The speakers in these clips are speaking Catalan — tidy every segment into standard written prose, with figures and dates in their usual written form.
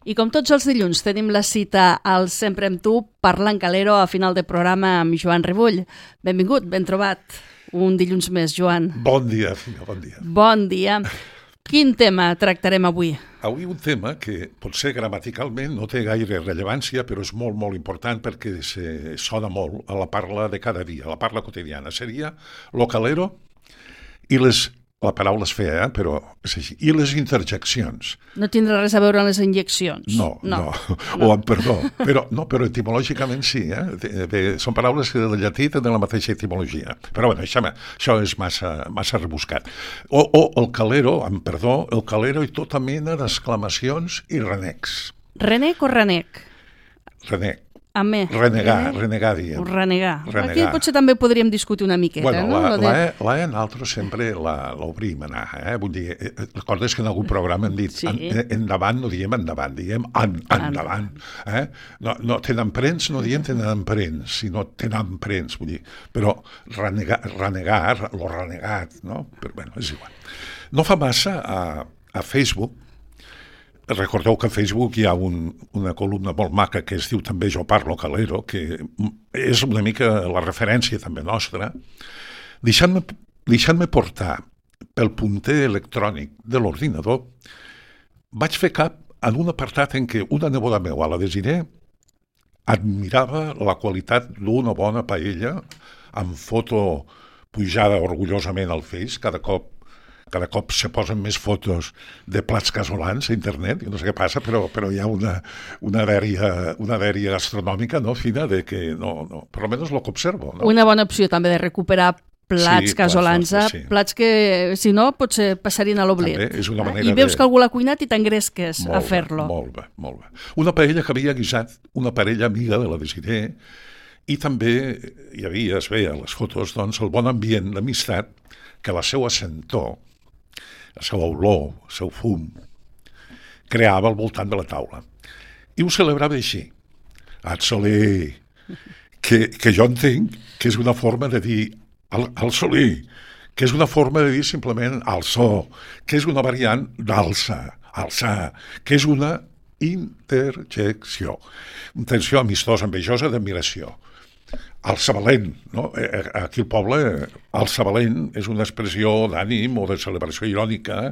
I com tots els dilluns tenim la cita al Sempre amb tu, parlant calero a final de programa amb Joan Rebull. Benvingut, ben trobat. Un dilluns més, Joan. Bon dia, filla, bon dia. Bon dia. Quin tema tractarem avui? Avui un tema que potser gramaticalment no té gaire rellevància, però és molt, molt important perquè sona molt a la parla de cada dia, a la parla quotidiana. Seria lo calero i la paraula és fea, però és així. I les interjeccions. No tindrà res a veure amb les injeccions. No. O amb perdó. Però etimològicament sí. Són paraules que del llatí tenen la mateixa etimologia. Però bueno, això és massa rebuscat. O el calero, amb perdó, el calero i tota mena d'exclamacions i renecs. Renec o renec? Renec. Renegar, diem. Renegar. Aquí potser també podríem discutir una miqueta, bueno, no? La nosaltres sempre l'obrim anar, Vull dir, recordes que en algun programa hem dit endavant, no diem endavant, diem endavant, No tenen prens, no diem tenen prens, sinó tenen prens, vull dir, però renegar, lo renegat, no? Però bueno, és igual. No fa massa a Facebook. Recordeu que a Facebook hi ha una columna molt maca que es diu també Jo parlo calero, que és una mica la referència també nostra. Deixant-me portar pel punter electrònic de l'ordinador, vaig fer cap en un apartat en què una neboda meva, la Desiré, admirava la qualitat d'una bona paella amb foto pujada orgullosament al Face. Cada cop se posen més fotos de plats casolans a internet, i no sé què passa, però hi ha una dèria gastronòmica, no, fina, de que no, per almenys el que observo. No? Una bona opció també de recuperar plats casolans, plats que, si no, potser passarien a l'oblit. És una manera I veus que algú l'ha cuinat i t'engresques a fer-lo. Molt bé. Una paella que havia guisat una parella amiga de la Desiré, i també es veia a les fotos, doncs, el bon ambient d'amistat que la seva sentor, la seva olor, el seu fum, creava al voltant de la taula. I ho celebrava així. Atsolí, que jo entenc que és una forma de dir alsolí, que és una forma de dir simplement alçó, que és una variant d'alça, alçar, que és una interjecció. Una tensió amistosa, envejosa, d'admiració. Alça valent, no? Aquí al poble, alça valent és una expressió d'ànim o de celebració irònica,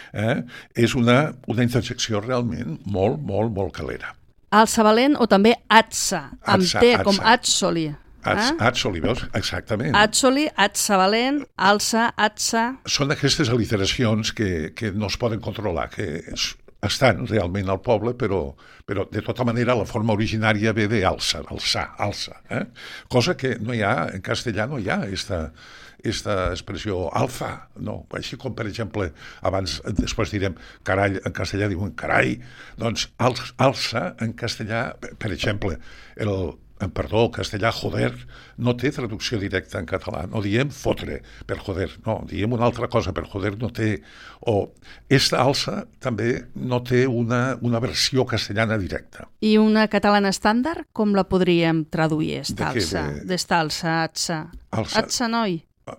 és una interjecció realment molt, molt, molt calera. Alça valent o també atza, amb T, com atzoli. Atzoli, veus? Exactament. Atzoli, atza valent, alça, atza... Són aquestes aliteracions que no es poden controlar, que estan realment al poble, però de tota manera la forma originària ve d'alça, alça. Cosa que no hi ha, en castellà no hi ha esta expressió alfa, no. Així com, per exemple, després direm carall, en castellà diuen carai, doncs alça en castellà, per exemple, el castellà joder no té traducció directa en català, no diem fotre per joder, no, diem una altra cosa per joder, no té, o esta alça també no té una versió castellana directa. I una catalana estàndard, com la podríem traduir, esta alça? D'esta alça, atza. Atza, noi?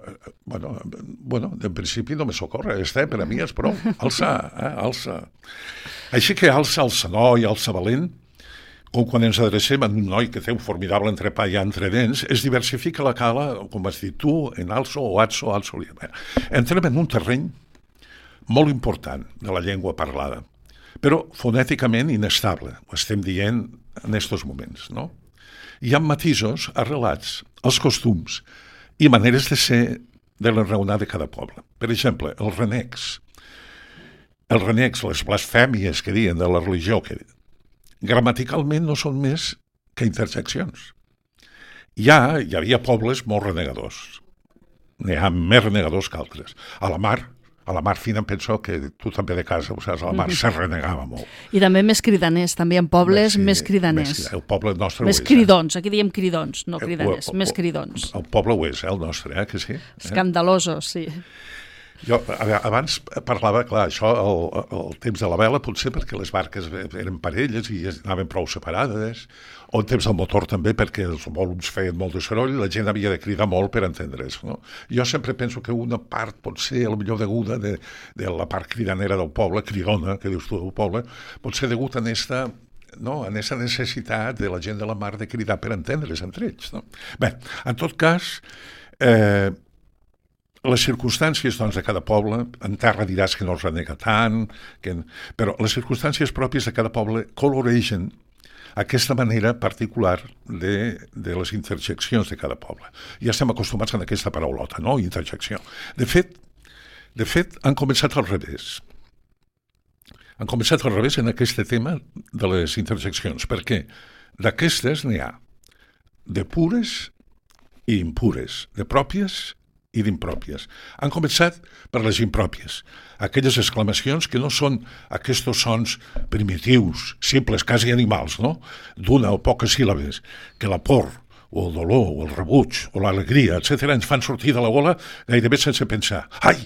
Bueno, en principi no me socorre, per a mi és prou. Alça. Així que alça noi, alça valent, com quan ens adrecem a un noi que té un formidable entrepà ja entre dents, es diversifica la cala, com vas dir tu, en alço o atzo. Entrem en un terreny molt important de la llengua parlada, però fonèticament inestable, ho estem dient en aquests moments, no? Hi ha matisos arrelats als costums i maneres de ser de l'enraonar de cada poble. Per exemple, els renecs, les blasfèmies que diuen de la religió, que gramaticalment no són més que interjeccions. Hi havia pobles molt renegadors. N'hi ha més renegadors que altres. A la mar fina, penso que tu també de casa, a la mar se renegava molt. I també més cridaners, també en pobles més cridaners. El poble nostre més cridons, aquí diem cridons, no cridaners, més cridons. El poble ho és, el nostre, que sí? Escandalosos, sí. Jo abans parlava, clar, això, el temps de la vela, potser perquè les barques eren parelles i anaven prou separades, o el temps del motor també, perquè els volums feien molt de soroll i la gent havia de cridar molt per entendre's, no? Jo sempre penso que una part pot ser, potser deguda de la part cridanera del poble, cridona, que dius tu del poble, pot ser degut a aquesta necessitat de la gent de la mar de cridar per entendre's entre ells, no? Bé, en tot cas, les circumstàncies, doncs, de cada poble, en terra diràs que no els renega tant, però les circumstàncies pròpies de cada poble coloregen aquesta manera particular de les interjeccions de cada poble. Ja estem acostumats a aquesta paraulota, no? Interjecció. De fet, han començat al revés. Han començat al revés en aquest tema de les interjeccions, perquè d'aquestes n'hi ha de pures i impures, de pròpies i d'impròpies. Han començat per les impròpies, aquelles exclamacions que no són aquests sons primitius, simples, quasi animals, no? D'una o poques síl·labes, que la por, o el dolor, o el rebuig, o l'alegria, etc., ens fan sortir de la gola gairebé sense pensar. Ai!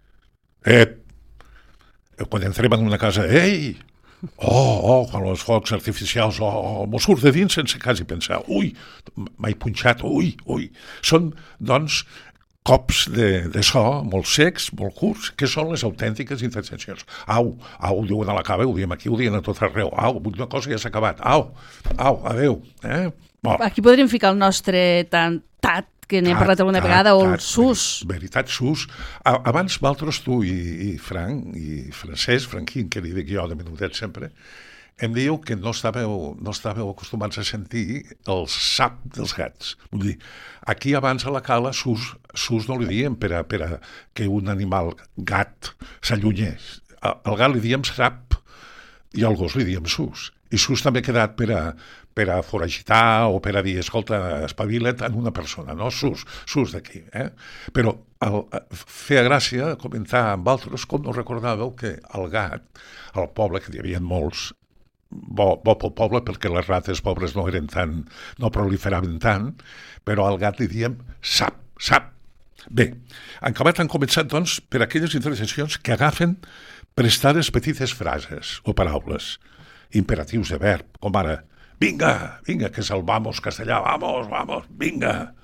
Quan entrem en una casa, ei! Quan els focs artificials, m'ho surt de dins sense quasi pensar. Ui, m'he punxat, ui. Són, doncs, cops de so molt secs, molt curts, que són les autèntiques interjeccions. Au, ho diuen a la cava, ho diem aquí, ho diuen a tot arreu. Una cosa ja s'ha acabat. Adeu. Aquí podríem ficar el nostre tat, que n'hem parlat alguna vegada, o el sus. Veritat, sus. Abans, vosaltres, tu i Frank, i Francesc, Franquín, que li dic jo de minutet sempre, em dieu que no estàveu acostumats a sentir el sap dels gats. Vull dir, aquí abans a la cala sus no li diem per a que un animal gat s'allunyés. Al gat li diem sap i al gos li diem sus. I sus també ha quedat per a foragitar o per a dir, escolta, espavila't en una persona, no? Sus d'aquí. Però feia gràcia comentar amb altres com no recordàveu que el gat, al poble, que hi havia molts, bo pel poble perquè les rates pobres no proliferaven tant, però al gat li diem sap. Bé, han començat, doncs, per aquelles interjeccions que agafen prestades petites frases o paraules, imperatius de verb, com ara vinga, que és el vamos castellà, vamos, vinga,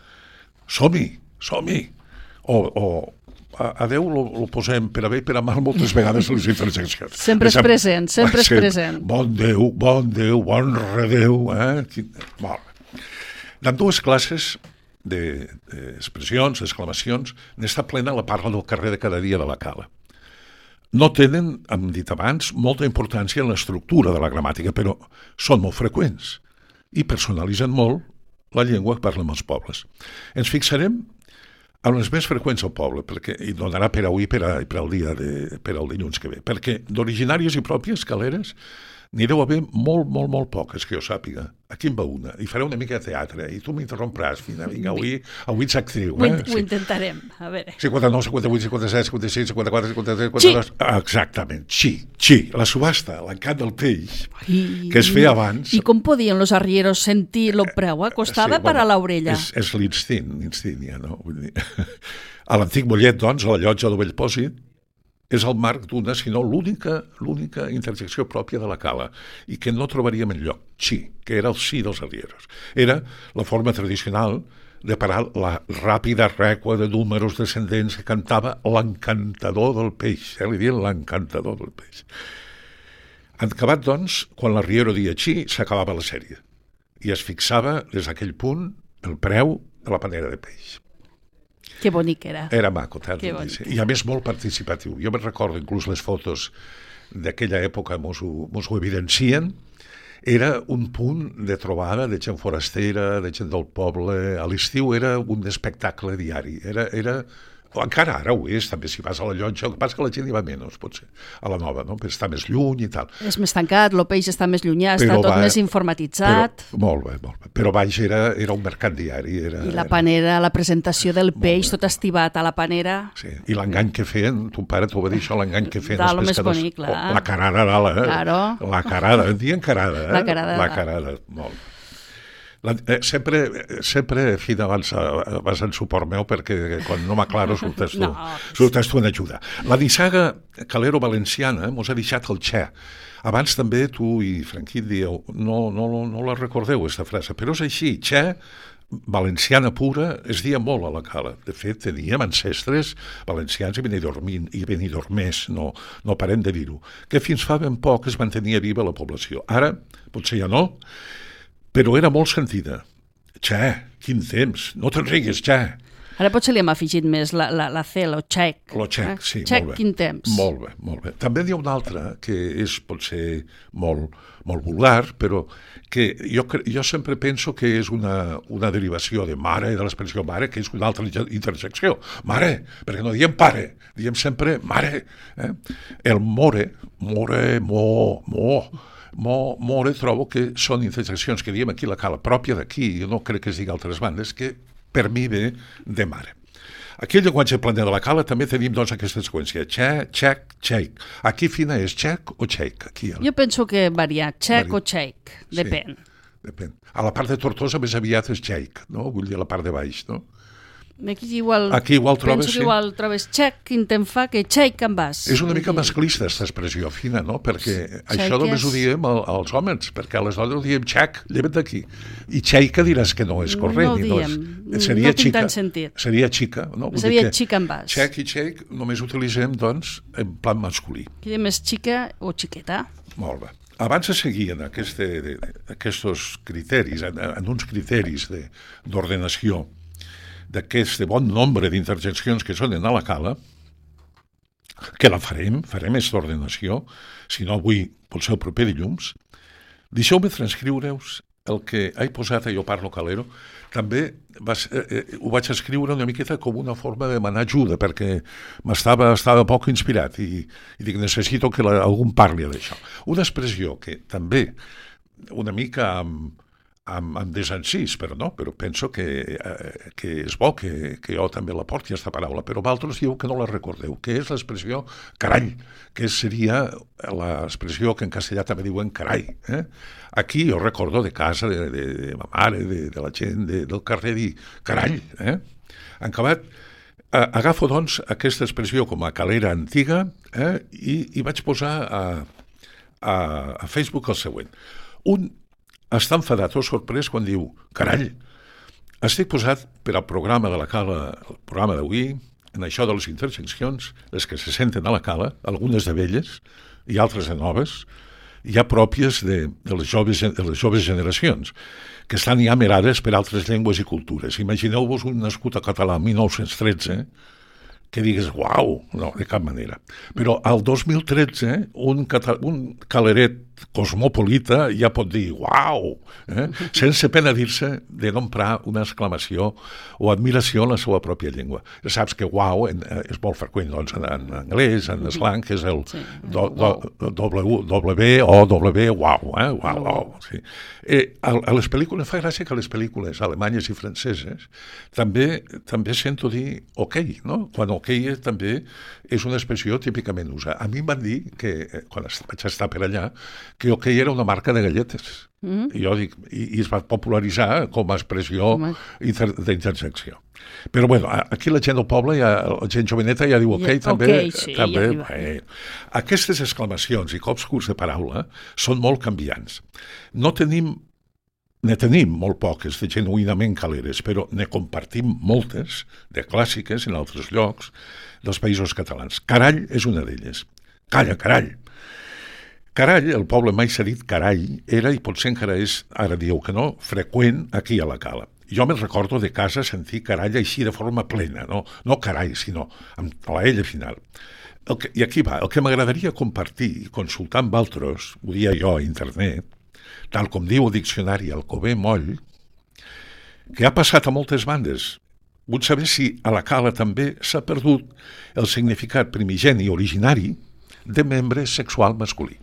som-hi. O adeu lo posem per a bé i per a mal moltes vegades les interjeccions. Sempre és present. Bon Déu, bon redeu. D'ambdues classes d'expressions, d'exclamacions, n'està plena la parla del carrer de cada dia de la cala. No tenen, hem dit abans, molta importància en l'estructura de la gramàtica, però són molt freqüents i personalitzen molt la llengua que parlen els pobles. Ens fixarem en les més freqüents al poble, perquè hi donarà per avui per al dilluns que ve, perquè d'originàries i pròpies caleres n'anireu a ver molt poques, que jo sàpiga. Aquí en va una, i faré una mica de teatre, i tu m'interrompràs, vinga, avui ets actriu. Ho intentarem, a veure. 59, 58, 57, 56, 54, 53, 42... Exactament, sí, la subhasta, l'encant del peix, que es feia abans... I com podien los arrieros sentir lo preu? Costava per a l'orella. És l'instint, ja, no? Vull dir, a l'antic Mollet, doncs, a la llotja de Bellpòsit, és el marc d'una, sinó l'única interjecció pròpia de la cala, i que no trobaríem enlloc. Que era el sí dels arrieros. Era la forma tradicional de parar la ràpida rèqua de números descendents que cantava l'encantador del peix. Li diuen l'encantador del peix. En acabat, doncs, quan l'arriero dia sí, s'acabava la sèrie. I es fixava, des d'aquell punt, el preu de la panera de peix. Que bonic era. Era maco, tant. I a més molt participatiu. Jo me'n recordo, inclús les fotos d'aquella època mos ho evidencien. Era un punt de trobada de gent forastera, de gent del poble. A l'estiu era un espectacle diari. Era encara ara ho és, també si vas a la llotja, el que passa que la gent hi va menys, potser, a la nova, no? Perquè està més lluny i tal. És més tancat, el peix està més llunyà, està tot més informatitzat. Molt bé. Però baix era un mercat diari. I la panera, la presentació del peix, tot estivat a la panera. Sí, i l'engany que feien, ton pare t'ho va dir això, l'engany que feien els pescadors. Bonic, la carada dalt, Claro. La carada, en dient carada, La carada, molt bé. Sempre, Fina, vas en suport meu, perquè quan no m'aclaro surtes tu en ajuda. La nissaga Calero valenciana mos ha deixat el Che. Abans també tu i Franquit dieu, no la recordeu, aquesta frase, però és així, Che, valenciana pura, es dia molt a la Cala. De fet, teníem ancestres valencians i benidormers, no parem de dir-ho, que fins fa ben poc es mantenia viva la població. Ara, potser ja no, però era molt sentida. Che, quin temps, no te'n rigues, Che. Ara potser li hem afegit més la C, lo Chec. Lo Chec, sí, Chec, molt bé. quin temps. Molt bé. També n'hi ha una altra que és potser molt vulgar, però que jo sempre penso que és una derivació de mare, de l'expressió mare, que és una altra interjecció. Mare, perquè no diem pare, diem sempre mare. El more, trobo que són interjeccions que diem aquí a la Cala, pròpia d'aquí, jo no crec que es digui altres bandes, que per mi ve de mare. Aquí al llenguatge planer de la Cala també tenim aquesta seqüència. Che, Chec, Cheic. Aquí, Fina, és Chec o Cheic? Jo penso que varia, Chec o Cheic, depèn. Sí, depèn. A la part de Tortosa més aviat és Cheic, no? Vull dir a la part de baix, no? Aquí igual trobes, penso que igual trobes Chec, quin temps fa, que Cheic en vas. És una mica masclista, aquesta expressió, Fina, no? Perquè això només ho diem als homes, perquè a les dones ho diem Chec, lleva't d'aquí. I Cheica diràs que no és correcte. No ho diem, no tinc tant sentit. Seria xica, no? Seria xica en vas. Chec i Cheic només utilitzem, doncs, en plan masculí. Aquí diem és xica o xiqueta. Molt bé. Abans de seguir en aquests criteris, en uns criteris d'ordenació, d'aquest bon nombre d'interjeccions que sonen a la Cala, que la farem aquesta ordenació, si no avui pel seu proper dilluns, deixeu-me transcriure-us el que he posat a Jo Parlo Calero. També ho vaig escriure una miqueta com una forma de demanar ajuda, perquè estava poc inspirat i dic, necessito que algú parli d'això. Una expressió que també una mica amb desencís, però penso que és bo que jo també la porti, aquesta paraula, però vosaltres dieu que no la recordeu, que és l'expressió carall, que seria l'expressió que en castellà també diuen carai. Aquí jo recordo de casa, de ma mare, de la gent del carrer, dir carall. En acabat, agafo, doncs, aquesta expressió com a calera antiga i vaig posar a Facebook el següent. Un està enfadat o sorprès quan diu carall, estic posat per al programa de la Cala, el programa d'avui, en això de les interjeccions, les que se senten a la Cala, algunes de velles i altres de noves, ja pròpies de les joves generacions, que estan ja mirades per altres llengües i cultures. Imagineu-vos un nascut a català en 1913, que digues, uau, no, de cap manera. Però al 2013, un caleret cosmopolita ja pot dir, uau, sense pena dir-se de no emprar una exclamació o admiració en la seva pròpia llengua. Ja saps que uau és molt freqüent, doncs, en anglès, en slang, que és el W, uau, uau. Sí. A les pel·lícules, fa gràcia que a les pel·lícules alemanyes i franceses també sento dir ok, no? Quan ok també és una expressió típicament usada. A mi em van dir que, quan vaig estar per allà, que ok era una marca de galletes. I jo dic, i es va popularitzar com a expressió d'interjecció. Però bueno, aquí la gent del poble, la gent joveneta ja diu ok, també. Aquestes exclamacions i cops curts de paraula són molt canviants. Ne tenim molt poques de genuïnament caleres, però ne compartim moltes de clàssiques en altres llocs dels països catalans. Carall és una d'elles. Calla, carall! Carall, el poble mai s'ha dit carall, era, i potser encara és, ara dieu que no, freqüent aquí a la Cala. Jo me'n recordo de casa sentir carall així de forma plena, no carall, sinó amb la ella final. I aquí va, el que m'agradaria compartir i consultar amb altres, ho dia jo a internet, tal com diu el diccionari Alcover Moll, que ha passat a moltes bandes. Vull saber si a la Cala també s'ha perdut el significat primigeni originari de membre sexual masculí.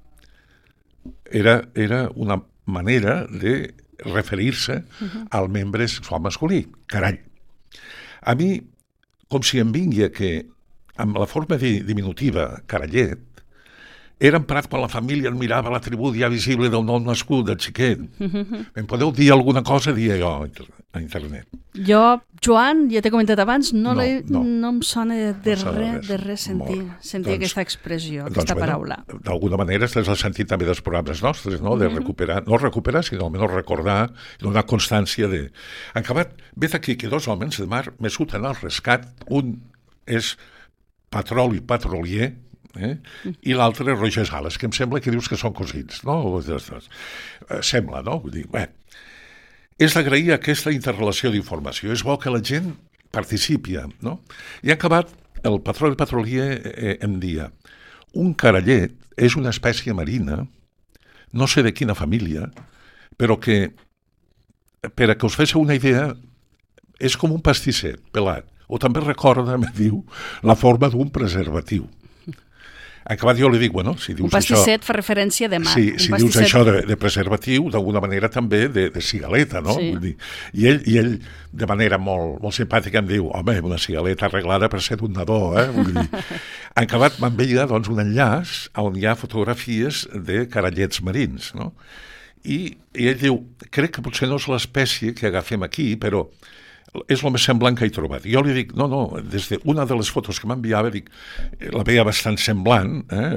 Era una manera de referir-se al membre sexual masculí, carall. A mi, com si em vingui que amb la forma diminutiva carallet, era emprat quan la família admirava l'atribut ja visible del nou nascut, del xiquet. Em podeu dir alguna cosa, dir jo a internet. Jo, Joan, ja t'he comentat abans, no em sona de res sentir aquesta expressió, aquesta paraula. D'alguna manera, has sentit també dels programes nostres, no? De recuperar, no recuperar, sinó almenys recordar, donar constància de... En acabat, vet aquí que 2 homes de mar me surten al rescat, un és patrolier, i l'altre és Roger Sales, que em sembla que dius que són cosins, no? Sembla, no? Vull dir, és d'agrair aquesta interrelació d'informació. És bo que la gent participi, no? I ha acabat, el patró i el patrolier em dia, un carallet és una espècie marina, no sé de quina família, però que, per a que us féssiu una idea, és com un pastisset pelat, o també recorda, me diu, la forma d'un preservatiu. Acabat jo li dic, bueno, si dius un pastisset això... fa referència de mar. Sí, si dius això de preservatiu, d'alguna manera també de cigaleta, no? Sí. Vull dir, i ell, de manera molt simpàtica, em diu, home, una cigaleta arreglada per ser d'un nadó, Vull dir, en acabat m'enveia, doncs, un enllaç on hi ha fotografies de carallets marins, no? I ell diu, crec que potser no és l'espècie que agafem aquí, però és el més semblant que he trobat. Jo li dic, no, des d'una de les fotos que m'enviava, dic, la veia bastant semblant,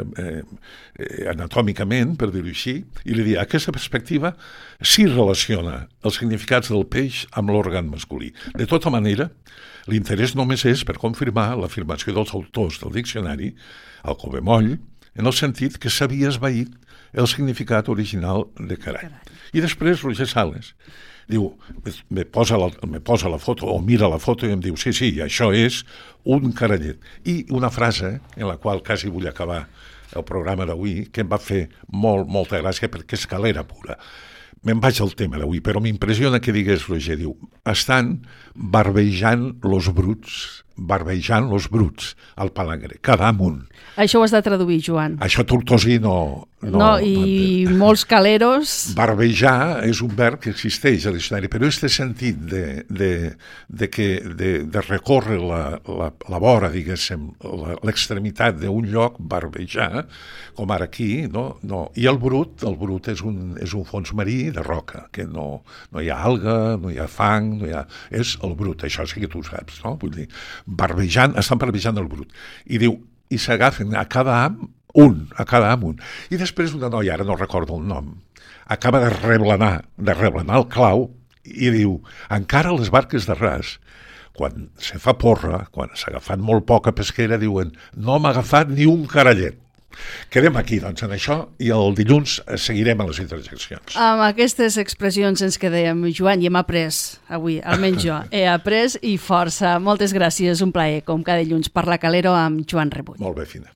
anatòmicament, per dir-ho així, i li dic, aquesta perspectiva sí relaciona els significats del peix amb l'òrgan masculí. De tota manera, l'interès només és per confirmar l'afirmació dels autors del diccionari, el Covemoll, en el sentit que s'havia esvaït el significat original de carall. I després Roger Sales diu, me posa la foto o mira la foto i em diu, sí, això és un carallet. I una frase en la qual quasi vull acabar el programa d'avui, que em va fer molta gràcia perquè és calera pura. Me'n vaig al tema d'avui, però m'impressiona que digués Roger, diu, estan barbejant los bruts al palangre, cada amunt. Això ho has de traduir, Joan. Això tortosí no... I molts caleros... Barbejar és un verb que existeix a diccionari, però aquest sentit de recórrer la vora, diguéssim, l'extremitat d'un lloc, barbejar, com ara aquí, no? I el brut és un fons marí de roca, que no hi ha alga, no hi ha fang, és el brut, això sí que tu saps, no? Vull dir, estan barbejant el brut. I diu, i s'agafen a cada am un. I després una noia, ara no recordo el nom, acaba de reblanar el clau i diu, encara les barques de ras, quan se fa porra, quan s'ha agafat molt poca pesquera, diuen, no m'ha agafat ni un carallet. Quedem aquí, doncs, en això, i el dilluns seguirem a les interjeccions. Amb aquestes expressions ens quedem, Joan, i hem après avui, almenys jo, he après i força. Moltes gràcies, un plaer, com cada dilluns, parlar Calero amb Joan Rebull. Molt bé, Fina.